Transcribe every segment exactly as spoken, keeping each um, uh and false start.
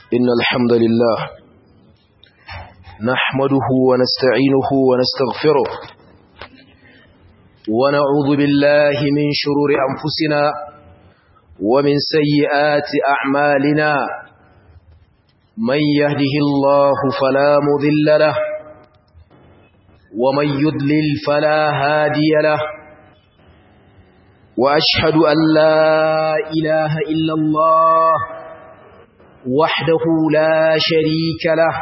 إن الحمد لله نحمده ونستعينه ونستغفره ونعوذ بالله من شرور أنفسنا ومن سيئات أعمالنا من يهده الله فلا مضل له ومن يضلل فلا هادي له وأشهد أن لا إله إلا الله وحده لا شريك له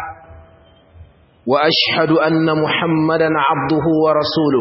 وأشهد أن محمدا عبده ورسوله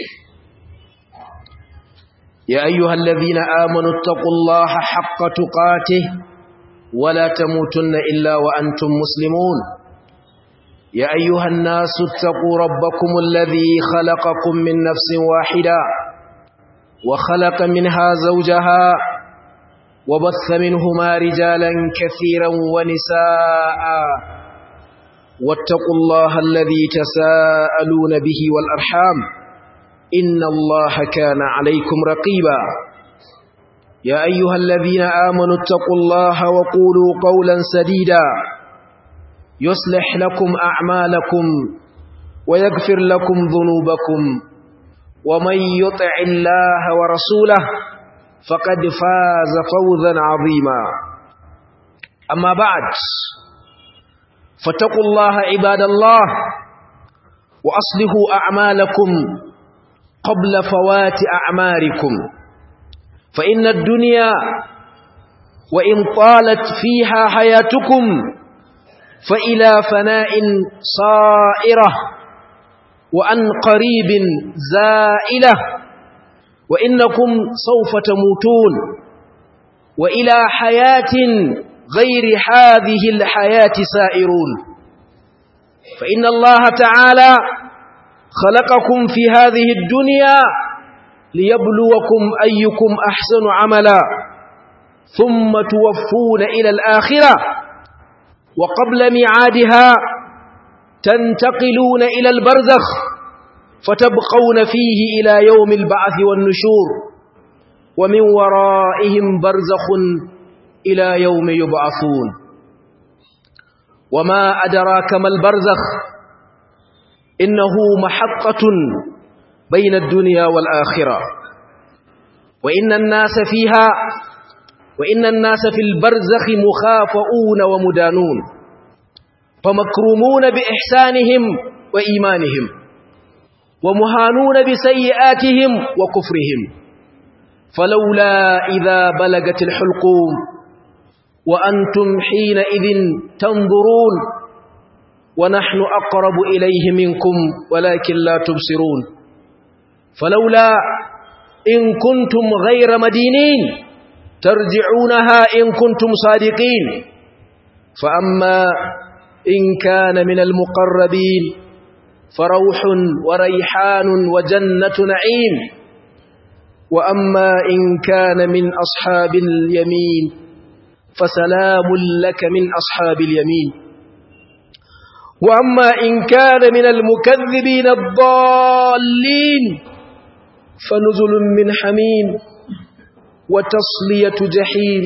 يا أيها الذين آمنوا اتقوا الله حق تقاته ولا تموتن إلا وأنتم مسلمون يا أيها الناس اتقوا ربكم الذي خلقكم من نفس واحدة وخلق منها زوجها وبث منهما رجالا كثيرا ونساء واتقوا الله الذي تساءلون به والأرحام إن الله كان عليكم رقيبا يا أيها الذين آمنوا اتقوا الله وقولوا قولا سديدا يصلح لكم أعمالكم ويغفر لكم ذنوبكم ومن يطع الله ورسوله فقد فاز فوزا عظيما أما بعد فاتقوا الله عباد الله وأصلحوا أعمالكم قبل فوات أعماركم فإن الدنيا وإن طالت فيها حياتكم فإلى فناء صائرة وعن قريب زائلة وإنكم سوف تموتون وإلى حياة غير هذه الحياة سائرون فإن الله تعالى خلقكم في هذه الدنيا ليبلوكم أيكم أحسن عملا ثم توفون إلى الآخرة وقبل ميعادها تنتقلون إلى البرزخ فتبقون فيه إلى يوم البعث والنشور ومن ورائهم برزخ إلى يوم يبعثون وما أدراك ما البرزخ إنه محطة بين الدنيا والآخرة وإن الناس فيها وإن الناس في البرزخ مخافؤون ومدانون فمكرومون بإحسانهم وإيمانهم ومهانون بسيئاتهم وكفرهم فلولا إذا بلغت الحلقوم وأنتم حينئذ تنظرون ونحن أقرب إليه منكم ولكن لا تبصرون فلولا إن كنتم غير مدينين ترجعونها إن كنتم صادقين فأما إن كان من المقربين فروح وريحان وجنة نعيم وأما إن كان من أصحاب اليمين فسلام لك من أصحاب اليمين وأما إن كان من المكذبين الضالين فنزل من حميم وتصلية جحيم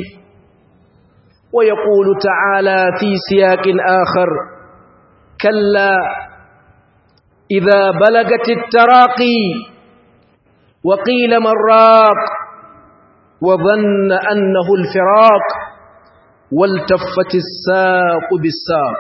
ويقول تعالى في سياق آخر كلا إذا بلغت التراقي وقيل من راق وظن أنه الفراق والتفت الساق بالساق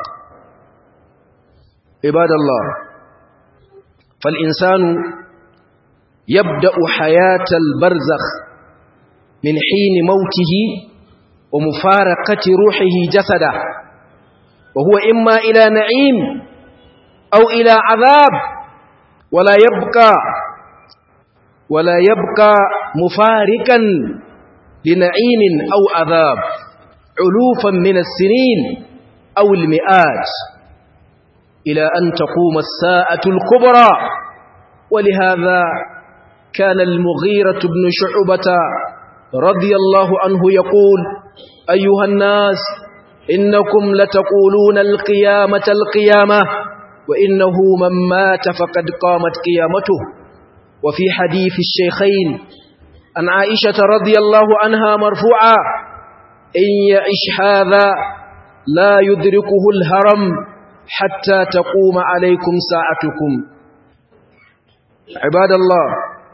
عباد الله فالإنسان يبدأ حياة البرزخ من حين موته ومفارقة روحه جسده وهو إما إلى نعيم أو إلى عذاب ولا يبقى ولا يبقى مفارقا لنعيم أو عذاب علوفا من السنين أو المئات إلى أن تقوم الساعة الكبرى ولهذا كان المغيرة بن شعبة رضي الله عنه يقول أيها الناس إنكم لتقولون القيامة القيامة وإنه من مات فقد قامت قيامته وفي حديث الشيخين عن عائشة رضي الله عنها مرفوعا إن يعش هذا لا يدركه الهرم حتى تقوم عليكم ساعتكم. عباد الله،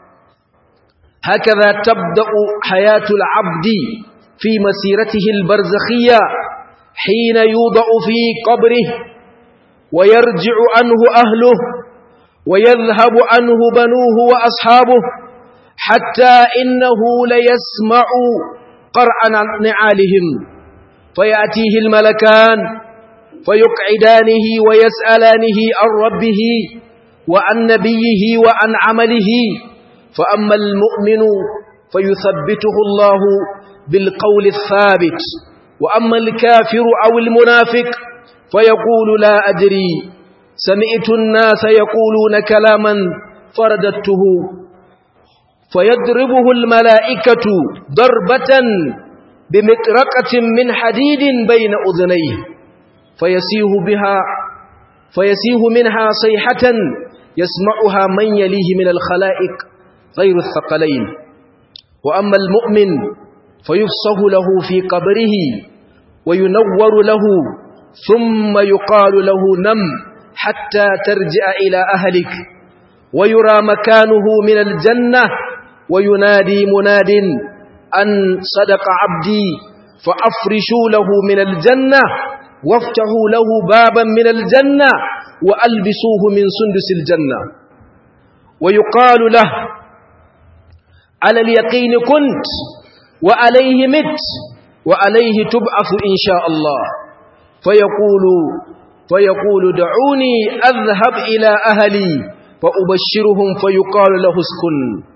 هكذا تبدأ حياة العبد في مسيرته البرزخية حين يوضع في قبره ويرجع عنه أهله ويذهب عنه بنوه وأصحابه، حتى إنه ليسمع قرع نعالهم، فيأتيه الملكان فيقعدانه ويسألانه عن ربه وعن نبيه وعن عمله. فأما المؤمن فيثبته الله بالقول الثابت، وأما الكافر أو المنافق فيقول لا أدري، سمعت الناس يقولون كلاما فرددته، فيضربه الملائكة ضربة بمطرقة من حديد بين أذنيه، فيسيه بها فيسيه منها صيحة يسمعها من يليه من الخلائق غير الثقلين. وأما المؤمن فيفصح له في قبره وينور له، ثم يقال له نم حتى ترجع إلى أهلك، ويرى مكانه من الجنة، وينادي مناد أن صدق عبدي فأفرشوا له من الجنة وافتحوا له بابا من الجنة وألبسوه من سندس الجنة. ويقال له على اليقين كنت وعليه مت وعليه تبعث إن شاء الله، فيقول فيقول دعوني أذهب إلى أهلي فأبشرهم، فيقال له اسكن،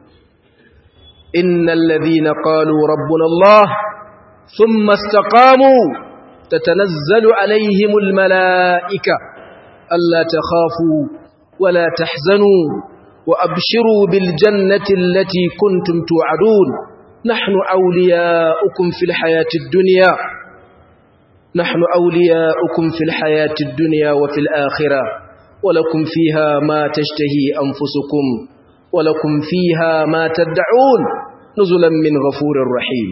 إن الذين قالوا ربنا الله ثم استقاموا تتنزل عليهم الملائكة ألا تخافوا ولا تحزنوا وأبشروا بالجنة التي كنتم توعدون، نحن أولياؤكم في الحياة الدنيا نحن أولياؤكم في الحياة الدنيا وفي الآخرة، ولكم فيها ما تشتهي أنفسكم ولكم فيها ما تدعون نزلا من غفور رحيم.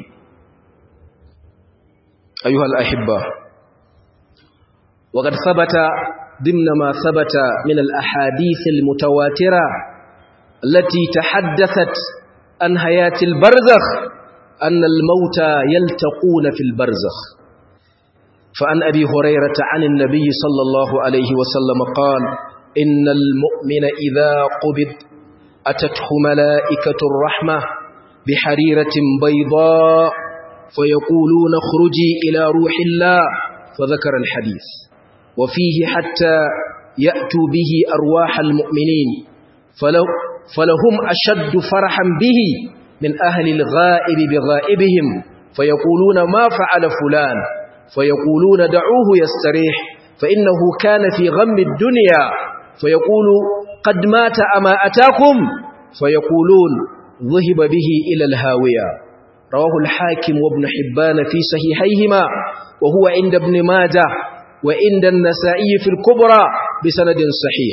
أيها الأحبة، وقد ثبت ضمن ما ثبت من الأحاديث المتواترة التي تحدثت عن حياة البرزخ أن الموتى يلتقون في البرزخ. فعن أبي هريرة عن النبي صلى الله عليه وسلم قال: إن المؤمن إذا قبض أتته ملائكة الرحمة بحريرة بيضاء فيقولون اخرجي إلى روح الله، فذكر الحديث، وفيه حتى يأتوا به أرواح المؤمنين فلو فلهم أشد فرحا به من أهل الغائب بغائبهم، فيقولون ما فعل فلان، فيقولون دعوه يستريح فإنه كان في غم الدنيا، فيقول قد مات أما أتاكم، فيقولون ذهب به إلى الهاوية. رواه الحاكم وابن حبان في صحيحيهما، وهو عند ابن ماجه وعند النسائي في الكبرى بسند صحيح.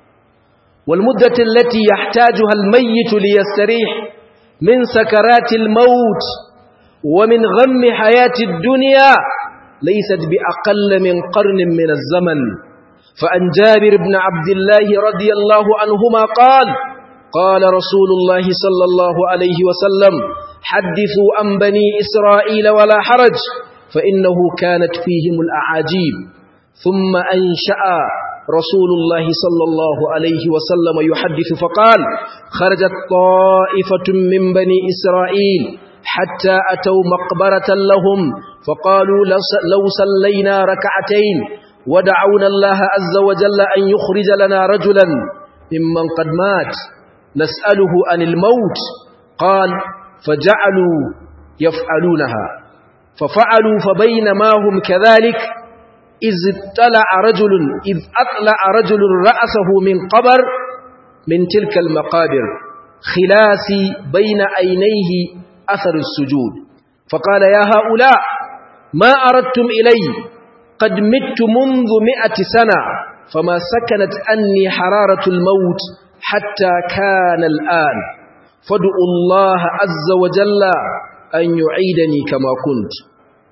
والمدة التي يحتاجها الميت ليستريح من سكرات الموت ومن غم حياة الدنيا ليست بأقل من قرن من الزمن. فعن جابر بن عبد الله رضي الله عنهما قال: قال رسول الله صلى الله عليه وسلم: حدثوا عن بني إسرائيل ولا حرج، فإنه كانت فيهم الأعاجيب. ثم أنشأ رسول الله صلى الله عليه وسلم يحدث فقال: خرجت طائفة من بني إسرائيل حتى أتوا مقبرة لهم، فقالوا لو صلينا ركعتين ودعونا الله عز وجل أن يخرج لنا رجلا ممن قد مات نسأله عن الموت، قال: فجعلوا يفعلونها، ففعلوا، فبينما هم كذلك إذ اطلع رجل إذ أطلع رجل رأسه من قبر من تلك المقابر خلاسي بين عينيه أثر السجود، فقال: يا هؤلاء ما أردتم إلي؟ قد مت منذ مئة سنة فما سكنت أني حرارة الموت حتى كان الآن، فادعوا الله عز وجل أن يعيدني كما كنت.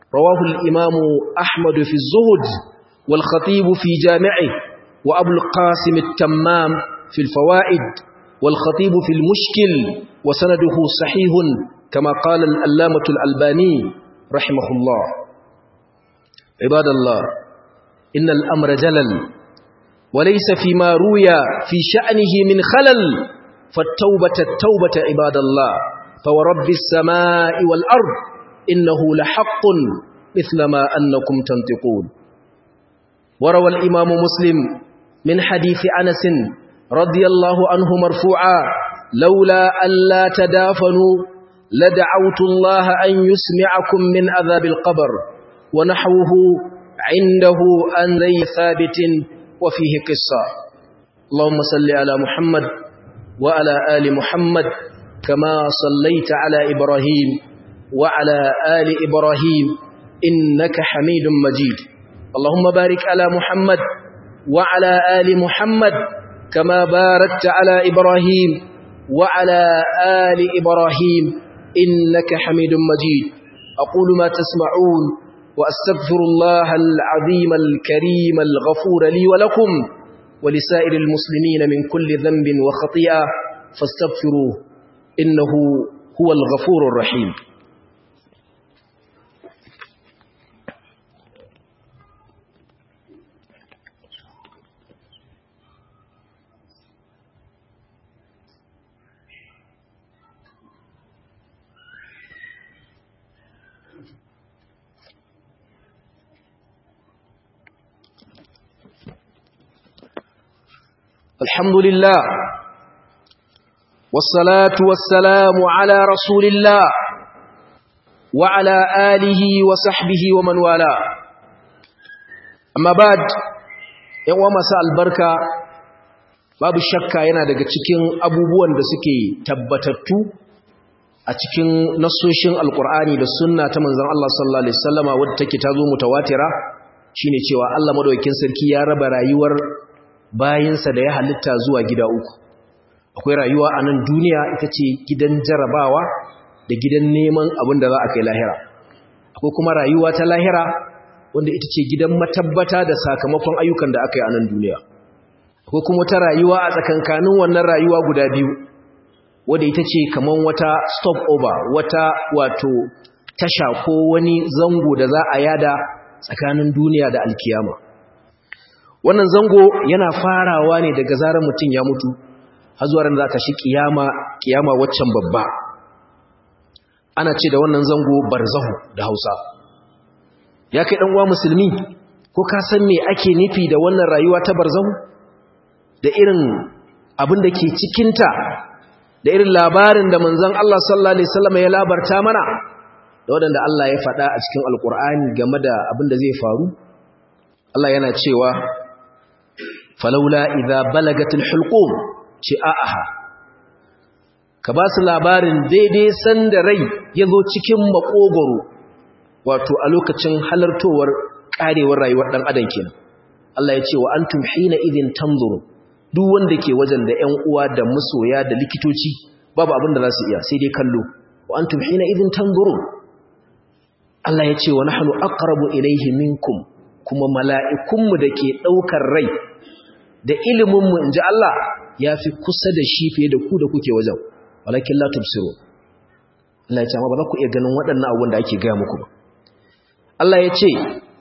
رواه الإمام أحمد في الزهد والخطيب في جامعه وأبو القاسم التمام في الفوائد والخطيب في المشكل وسنده صحيح كما قال الألامة الألباني رحمه الله. عباد الله، إن الأمر جلل وليس فيما روي في شأنه من خلل، فالتوبة التوبة عباد الله، فورب السماء والأرض إنه لحق مثل ما أنكم تنطقون. وروى الإمام مسلم من حديث أنس رضي الله عنه مرفوعا: لولا أن لا تدافنوا لدعوت الله أن يسمعكم من عذاب القبر، ونحوه عنده أن ذي ثابت وفيه قصة. اللهم صل على محمد وعلى آل محمد كما صليت على إبراهيم وعلى آل إبراهيم إنك حميد مجيد. اللهم بارك على محمد وعلى آل محمد كما باركت على إبراهيم وعلى آل إبراهيم إنك حميد مجيد. أقول ما تسمعون وأستغفر الله العظيم الكريم الغفور لي ولكم ولسائر المسلمين من كل ذنب وخطيئة فاستغفروه إنه هو الغفور الرحيم. الحمد لله والصلاة والسلام على رسول الله وعلى آله وصحبه ومن والاه. أما بعد، yawa masu albarka, babu shakka yana daga cikin abubuwan da suke tabbatattu a cikin nassoshin alkur'ani da sunna ta manzon Allah sallallahu alaihi wasallama wadda take tazo mutawatira shine cewa Allah madaukakin sarki ya raba rayuwar bayinsa da ya halitta zuwa gida uku. Akwai rayuwa a nan duniya, ita ce gidan jarabawa da gidan neman abin da za a kai lahira. Akwai kuma rayuwa ta lahira wanda ita ce gidan matabbata da sakamakon ayyukan da aka yi a nan duniya. Akwai kuma ta rayuwa a tsakankanin wannan rayuwa guda biyu wadda ita ce kaman wata stop over, wata wato tasha ko wani zango da za a yada tsakanin duniya da alkiyama. Wannan zango yana farawa ne daga zarar mutum ya mutu har zuwa ran da aka shi kiyama, kiyama waccan babba. Ana ce da wannan zango barzahu da Hausa. Ya kai dan uwa musulmi, ko ka san me ake nufi da wannan rayuwa ta barzahu? Da irin abin da ke cikin ta, da irin labarin da manzon Allah sallallahu alaihi wasallam ya labarta mana, da wanda Allah ya faɗa a cikin Alƙur'ani game da abin da zai faru. Allah yana cewa falaula idza balagatil hulqum ci a'aha, ka ba su labarin daidai sanda rai yazo cikin makogoro, wato a lokacin halartowar karewar rayuwar dan adam kenan. Allah ya ce wa antum hina idhin tanzuru, duk wanda ke wajen da ƴan uwa da masoya da likitoci babu abin da za su iya sai dai kallo. Wa antum hina idhin tanzuru, Allah ya ce wa nahnu aqrabu ilayhi minkum, kuma mala'ikunmu da ke ɗaukar rai da iliminmu in ji Allah ya fi kusa da shi fiye da ku da kuke wajen, walakin la tubsiru. Allah ya ce amma ba za ku iya ganin waɗannan abubuwan da ake gaya muku ba. Allah ya ce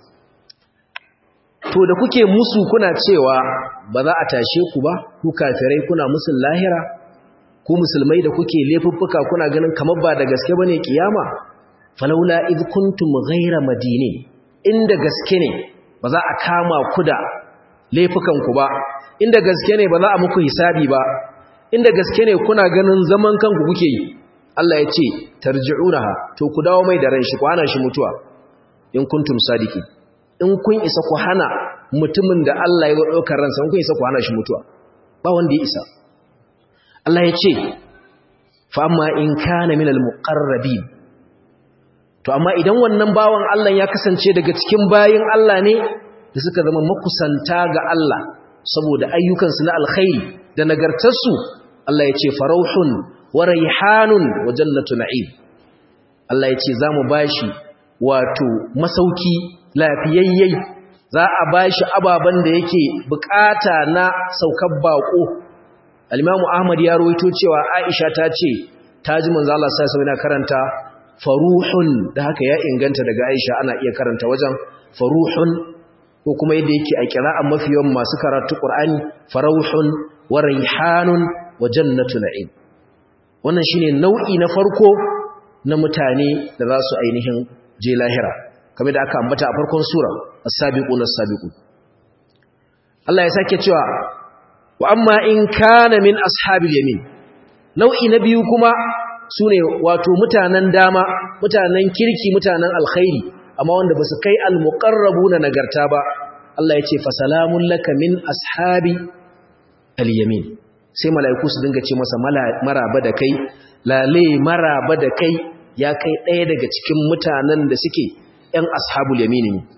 to da kuke musu kuna cewa ba za a tashe ku ba, ku kafirai kuna musun lahira, ku musulmai da kuke laifuffuka kuna ganin kamar ba da gaske bane kiyama, falaula id kuntum ghayra madinin, inda gaske ne ba za a kama ku da laifukanku ba, inda gaske ne ba za a muku hisabi ba, inda gaske ne kuna ganin zaman kanku kuke yi. Allah ya ce tarji'unaha, to ku dawo mai da ran shi, ku hana shi mutuwa in kuntum sadiki. In kun isa ku hana mutumin da Allah ya ɗaukar ransa, in kun isa ku hana shi mutuwa, ba wanda ya isa. Allah ya ce fa amma in kana minal muqarrabin, to amma idan wannan bawan Allah ya kasance daga cikin bayin Allah ne da suka zama makusanta ga Allah saboda ayyukansu na alkhairi da nagartarsu, Allah ya ce farauhun wa raihanun wa jannatu na'im. Allah ya ce zamu bashi wato masauki lafiyayyai, za a bashi ababan da yake bukata na saukar bako. al-Imam Ahmad ya rawaito cewa Aisha ta ce ta ji manzo Allah sallallahu alaihi wasallam yana karanta faruhun, da haka ya inganta daga Aisha ana iya karanta wajen faruhun, ko kuma yadda yake a qira'an mafiyan masu karatu Qur'ani faruhun wa raihanun wa jannatu na'im. Wannan shine nau'i na farko na mutane da za su ainihin je lahira, kamar da aka ambata a farkon sura as-sabiquna as-sabiqun. Allah ya sake cewa wa amma in kana min ashabil yamin. Nau'i na biyu kuma sune wato mutanen dama, mutanen kirki, mutanen alkhairi, amma wanda basu kai al-muqarrabuna nagarta ba. Allah ya ce fa salamun laka min ashabi al-yamin. Sai mala'iku su dinga ce masa maraba da kai, lale maraba da kai, ya kai ɗaya daga cikin mutanen da suke ‘yan ashabul yamini ne.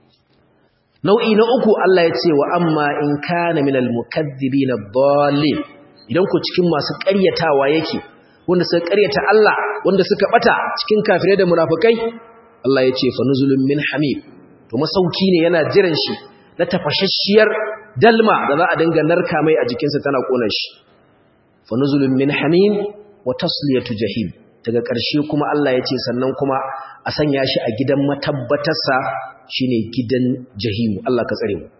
Nau'i na uku Allah ya ce wa amma in kana min al-mukaththibin ad-dallin, idan ku cikin masu ƙaryatawa yake, wanda suka ƙaryata Allah, wanda suka bata cikin kafirai da munafikai, Allah ya ce fa nuzulun min hamim, to masauki ne yana jiran shi na tafashashiyar dalma da za a dinga narka mai a jikinsa tana kona shi. Fa nuzulun min hamim wa tasliyatu jahim. Daga ƙarshe kuma Allah ya ce sannan kuma a sanya shi a gidan matabbatarsa shine gidan jahimu. Allah ka tsare mu.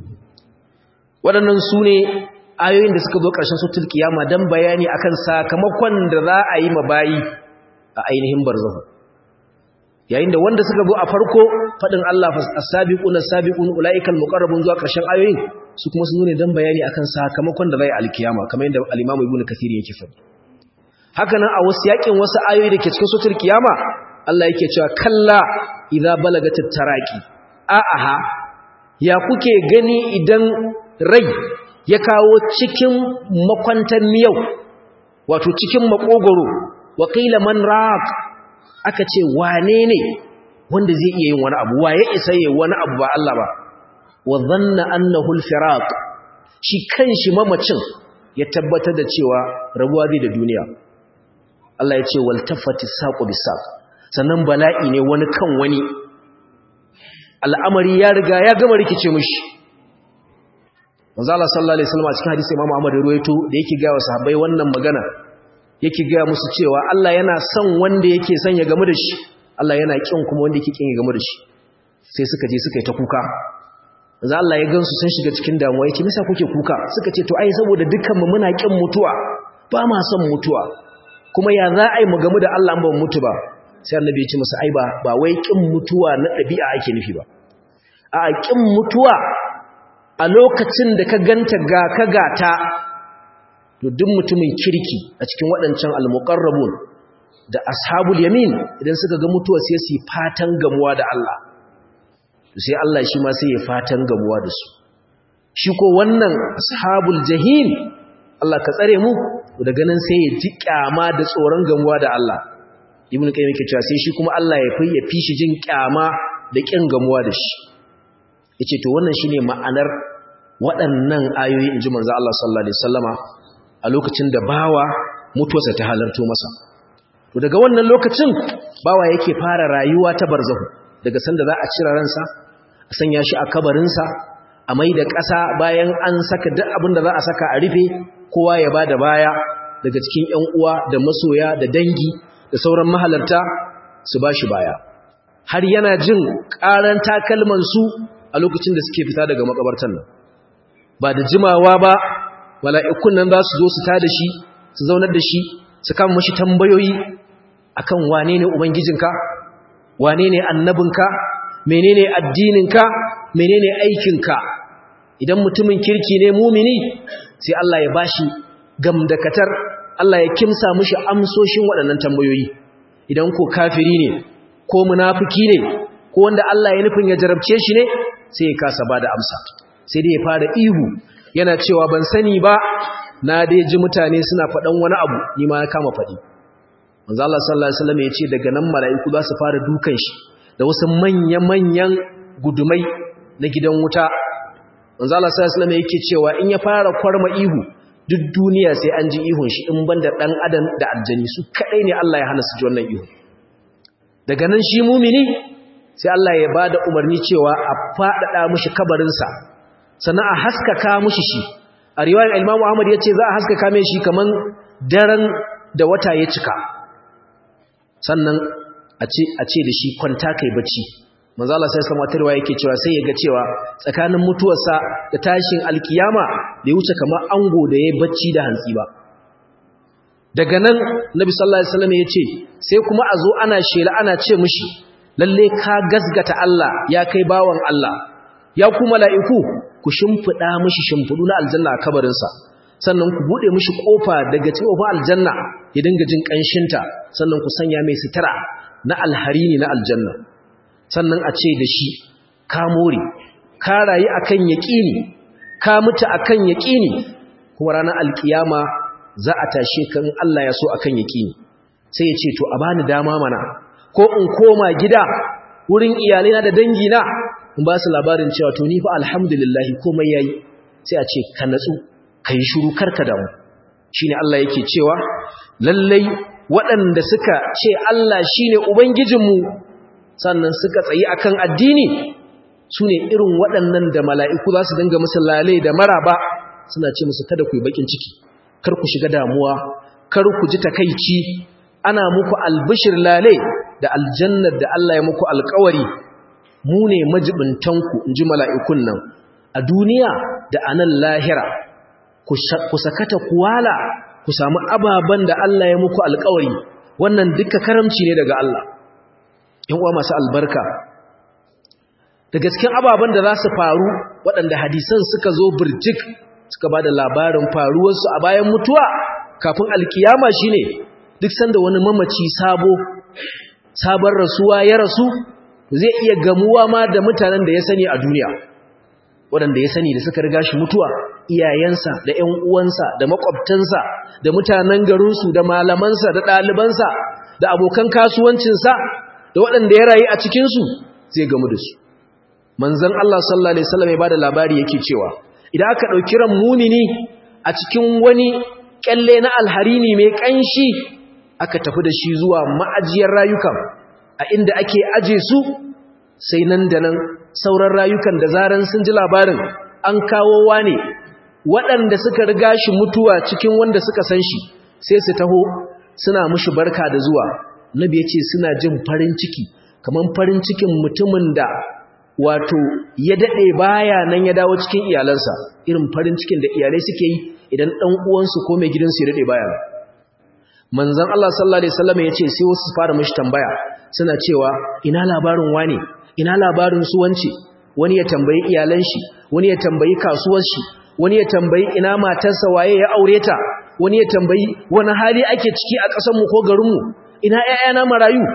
Waɗannan su ne ayoyin da suka zo ƙarshen suratul qiyama dan bayani akan sakamakon da za a yi mabayi a ainihin barzahu. Yayin da wanda suka zo a farko fadin Allah as-sabiquna as-sabiqun ulaikal muqarrabun zuwa ƙarshen ayoyin su kuma sun zo ne dan bayani akan sakamakon da zai alkiyama, kamar yadda al-Imam Ibn Kathir yake faɗi. Haka nan a wasu yakin wasu ayoyi da ke cikin suratul qiyama Allah yake cewa kalla idza balagatit taraqi, a'aha ya kuke gani idan rai ya kawo cikin makwantan miyau, wato cikin makogoro, wa qila man raq, aka ce wane ne wanda zai iya yin wani abu, waye isa yayin wani abu ba Allah ba. Wa dhanna annahu al-firaq, shi kanshi mamacin ya tabbatar da cewa rabuwa zai da duniya. Allah ya ce wal tafati saqu bisaq, sannan bala'i ne wani kan wani, al'amari ya riga ya gama rikice mishi. Manzo Allah sallallahu alaihi wasallam a cikin hadisi Imam Ahmad ruwaito da yake ga sahabbai wannan magana, yake ga musu cewa Allah yana son wanda yake son ya gamu da shi, Allah yana kin kuma wanda yake kin ya gamu da shi. Sai suka je suka yi ta kuka. Manzo Allah ya gansu sun shiga cikin damuwa, yake misa kuke kuka? Suka ce to ai saboda dukkan mu muna kin mutuwa, ba ma son mutuwa, kuma ya za a yi mu gamu da Allah ba mutu ba. Sai Annabi ya ce musu ai ba ba wai kin mutuwa na dabi'a ake nufi ba, a kin mutuwa a lokacin da ka ganta ga ka gata. To duk mutumin kirki a cikin waɗancan al-muqarrabun da ashabul yamin idan suka ga mutuwa sai su fatan gamuwa da Allah, sai Allah shi ma sai ya fatan gamuwa da su. Shi ko wannan ashabul jahim, Allah ka tsare mu daga nan sai ya ji kyama da tsoron gamuwa da Allah. Ibn Qayyim yake cewa sai shi kuma Allah ya fi ya fi shi jin kyama da kin gamuwa da shi. Yace to wannan shine ma'anar waɗannan ayoyi inji manzo Allah sallallahu alaihi wasallama a lokacin da bawa mutuwarsa ta halarto masa. To daga wannan lokacin bawa yake fara rayuwa ta barzahu, daga sanda za a cira ransa, a sanya shi a kabarinsa, a mai da ƙasa bayan an saka duk abin da za a saka a rufe, kowa ya bada baya daga cikin ƴan uwa da masoya da dangi da sauran mahalarta su bashi baya, har yana jin ƙaran takalman su a lokacin da suke fita daga makabartan nan. Ba da jimawa ba mala'ikun nan za su zo su tada shi, su zaunar da shi, su kama mashi tambayoyi akan wane ne ubangijinka, wane ne annabinka, menene addininka, menene aikinka. Idan mutumin kirki ne mumini, sai Allah ya bashi gamdakatar, Allah ya kimsa mishi amsoshin waɗannan tambayoyi. Idan ko kafiri ne ko munafiki ne ko wanda Allah ya nufin ya jarabce shi ne, sai ya kasa bada amsa, sai dai ya fara ihu yana cewa ban sani ba, na dai ji mutane suna faɗan wani abu, ni ma na kama faɗi. Manzo Allah sallallahu alaihi wasallam ya ce daga nan mala'iku za su fara dukan shi da wasu manya-manyan gudumai na gidan wuta. Manzo Allah sallallahu alaihi wasallam yake cewa in ya fara kwarma ihu, duk duniya sai an ji ihun shi, in banda dan adam da aljani su kadai ne Allah ya hana su ji wannan ihu. daga nan shi mumini sai Allah ya bada umarni cewa a fadada mishi kabarinsa sannan a haskaka mishi shi a riwayar Imam Ahmad yace za a haskaka mai shi kaman daren da wata ya cika sannan a ce a ce da shi kwanta kai bacci manzo Allah sai sallama ta riwaya yake cewa sai ya ga cewa tsakanin mutuwarsa da tashin alkiyama bai wuce kamar ango da yayi bacci da hantsi ba daga nan Nabi sallallahu alaihi wasallam yace sai kuma a zo ana shela ana ce mishi lalle ka gasgata Allah ya kai bawan Allah ya ku mala'iku ku shimfida mishi shimfudu na aljanna a kabarinsa sannan ku bude mishi kofa daga cikin aljanna ya dinga jin kanshinta sannan ku sanya mai sitara na alharini na aljanna sannan a ce da shi ka more ka rayu akan yaqini ka mutu akan yaqini kuma ranar alkiyama za a tashe kan Allah ya so akan yaqini sai ya ce to a bani dama mana ko in koma gida wurin iyalaina da dangina in ba su labarin cewa to ni fa alhamdulillah komai yayi sai a ce ka natsu kai shiru karka damu shine Allah yake cewa lallai waɗanda suka ce Allah shine ubangijinmu sannan suka tsayi akan addini sune irin waɗannan da mala'iku za su dinga musu lale da maraba suna ce musu kada ku yi bakin ciki kar ku shiga damuwa kar ku ji takeici ana muku albishir lale da aljannar da Allah ya muku alƙawari mu ne majibintanku inji mala'ikun nan a duniya da anan lahira ku sakata kuwala ku samu ababan da Allah ya muku alƙawari wannan duka karamci ne daga Allah in uwa masu albarka da gaskiyan ababan da za su faru waɗanda hadisan suka zo birjik suka bada labarin faruwarsu a bayan mutuwa kafin alkiyama shine duk sanda wani mamaci sabo sabon rasuwa ya rasu zai iya gamuwa ma da mutanen da ya sani a duniya waɗanda ya sani da suka riga shi mutuwa iyayensa da ƴan uwansa da makwabtansa da mutanen garinsu da malamansa da ɗalibansa da abokan kasuwancinsa da waɗanda ya rayu a cikinsu zai gamu da su manzon Allah sallallahu alaihi wasallam ya bada labari yake cewa idan aka ɗauki ran mumini a cikin wani kyalle na alharini mai ƙanshi aka tafi da shi zuwa ma'ajiyar rayukan a inda ake aje su sai nan da nan sauran rayukan da zaran sun ji labarin an kawo wane waɗanda suka riga shi mutuwa cikin wanda suka san shi sai su taho suna mushi barka da zuwa nabi ya ce suna jin farin ciki kaman farin cikin mutumin da wato ya daɗe baya nan ya dawo cikin iyalansa irin farin cikin da iyalai suke yi idan ɗan uwansu ko mai gidansu ya daɗe baya manzon Allah sallallahu alaihi wasallam ya ce sai wasu fara mishi tambaya suna cewa ina labarin wane ina labarin su wance wani ya tambayi iyalan shi wani ya tambayi kasuwar shi wani ya tambayi ina matarsa waye ya aure ta wani ya tambayi wani hali ake ciki a ƙasar mu ko garin mu ina ƴaƴana marayu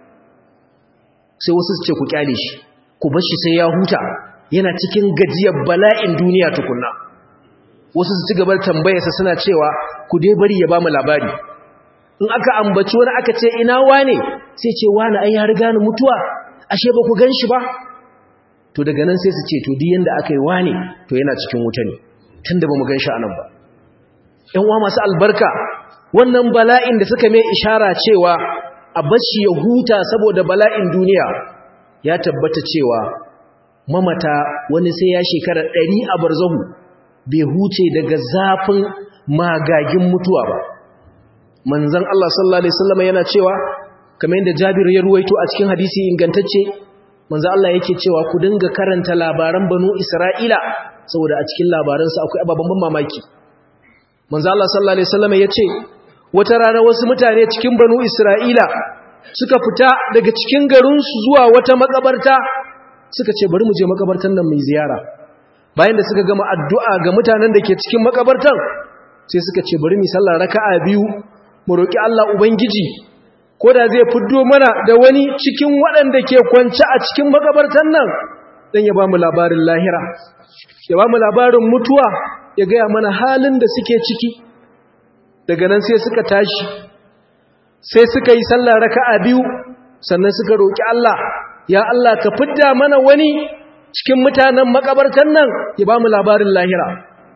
sai wasu su ce ku kyale shi ku bar shi sai ya huta yana cikin gajiyar bala'in duniya tukunna wasu su ci gaba da tambayarsa suna cewa ku dai bari ya ba mu labari in aka ambaci wani aka ce ina wane sai ce wani ai ya riga ni mutuwa ashe ba ku ganshi ba to daga nan sai su ce to duk yanda aka yi wane to yana cikin wuta ne tunda ba mu ganshi anan ba ƴan uwa masu albarka wannan bala'in da suka mai ishara cewa a bashi ya huta saboda bala'in duniya ya tabbata cewa mamata wani sai ya shekara ɗari a barzahu bai huce daga zafin magagin mutuwa ba manzon Allah sallallahu alaihi wasallam yana cewa kamar yadda Jabir ya ruwaito a cikin hadisi ingantacce manzon Allah yake cewa ku dinga karanta labaran banu Isra'ila saboda a cikin labaransu akwai ababan ban mamaki manzon Allah sallallahu alaihi wasallam yace wata rana wasu mutane cikin banu Isra'ila suka fita daga cikin garinsu zuwa wata makabarta suka ce bari mu je makabartan nan mai ziyara bayan da suka gama addu'a ga mutanen da ke cikin makabartan sai suka ce bari mu sallar raka'a biyu mu roki Allah ubangiji ko da zai fiddo mana da wani cikin waɗanda ke kwance a cikin makabartan nan dan ya ba mu labarin lahira ya ba mu labarin mutuwa ya ga mana halin da suke ciki daga nan sai suka tashi sai suka yi sallar raka'a biyu sannan suka roki Allah ya Allah ka fidda mana wani cikin mutanen makabartan nan ya ba mu labarin lahira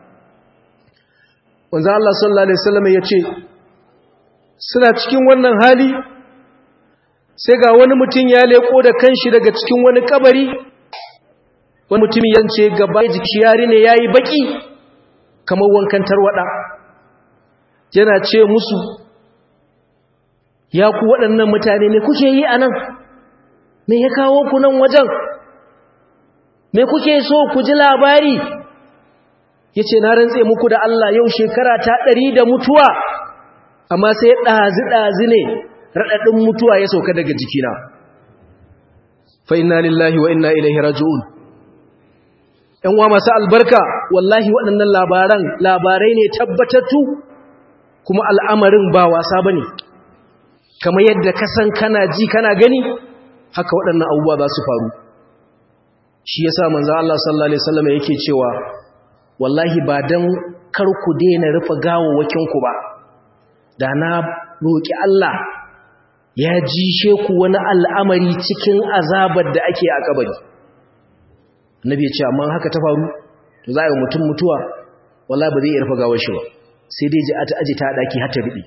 wanzan Allah sallallahu alaihi wasallam ya ce suna cikin wannan hali sai ga wani mutum ya leko da kanshi daga cikin wani kabari, wani mutum yance gaba jiki yari ne yayi baki kamar wankan tarwada, yana ce musu, ya ku waɗannan mutane ne kuke yi anan, me ya kawo ku nan wajen, me kuke so ku ji labari? Yace na rantse muku da Allah yau shekara ta ɗari da mutuwa, amma sai ɗazi ɗazi ne raɗaɗin mutuwa ya sauka daga jikina. Fa inna lillahi wa inna ilaihi raji'un. ‘Yan uwa masu albarka, wallahi waɗannan labaran labarai ne tabbatattu, kuma al'amarin ba wasa bane. Kamar yadda ka san kana ji kana gani, haka waɗannan abubuwa za su faru. Shi yasa manzo Allah sallallahu alaihi wasallam yake cewa, wallahi ba dan kar ku daina rufe gawawwakin ku ba, da na roki Allah ya jishe ku wani al'amari cikin azabar da ake a kabari. Annabi ya ce amma haka ta faru to za a yi mutum mutuwa, wallahi ba zai iya rufe gawar shi ba, sai dai ji a ta aje ta daki har ta biɗe.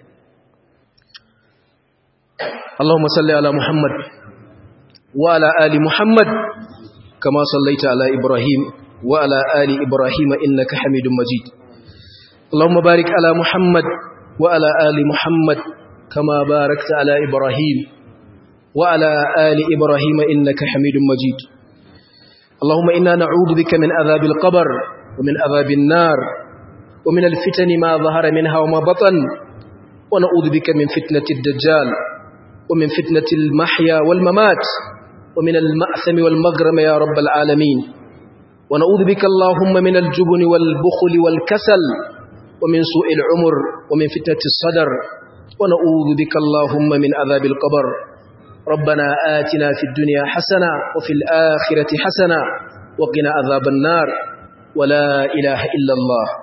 Allahumma salli ala Muhammad wa ala ali Muhammad kama sallaita ala Ibrahim wa ala ali Ibrahim innaka Hamidum Majid. Allahumma barik ala Muhammad wa ala ali Muhammad kama barakta ala Ibrahim wa ala ali Ibrahim innaka Hamidum Majid. Allahumma inna na'udhu bika min adhabil qabr wa min adhabin nar wa min al-fitani ma dhahara minha wa ma batan wa na'udhu bika min fitnatid dajjal ومن فتنة المحيا والممات ومن المأثم والمغرم يا رب العالمين. ونعوذ بك اللهم من الجبن والبخل والكسل ومن سوء العمر ومن فتنة الصدر. ونعوذ بك اللهم من عذاب القبر. ربنا آتنا في الدنيا حسنة وفي الآخرة حسنة وقنا عذاب النار. ولا إله إلا الله.